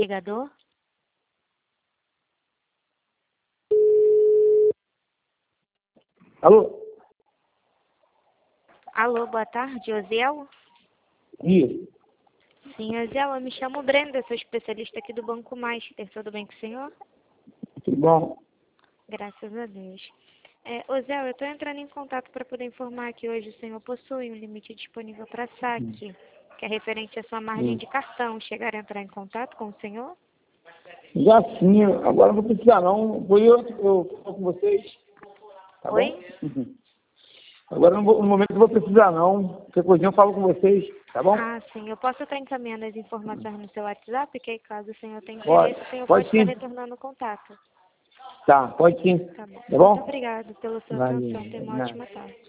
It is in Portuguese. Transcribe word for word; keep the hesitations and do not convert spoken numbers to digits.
ligador. Alô? Alô, boa tarde, Osiel? Isso. Sim, Osiel, eu me chamo Brenda, sou especialista aqui do Banco Master. Tudo bem com o senhor? Tudo bom? Graças a Deus. É, Osiel, eu estou entrando em contato para poder informar que hoje o senhor possui um limite disponível para saque, que é referente à sua margem Hum. de cartão. Chegaram a entrar em contato com o senhor? Já sim, agora não vou precisar não. Foi eu que eu falo com vocês. Tá Oi? bom? Uhum. Agora no, no momento não vou precisar não. Qualquer coisinha eu falo com vocês, tá bom? Ah, sim. Eu posso estar encaminhando as informações no seu WhatsApp, que aí caso o senhor tenha Pode, interesse, o senhor pode pode estar sim. retornando o contato. Tá, pode sim. Tá bom. Tá Muito bom? obrigada pela sua Valeu, atenção. Tenha uma nada. ótima tarde.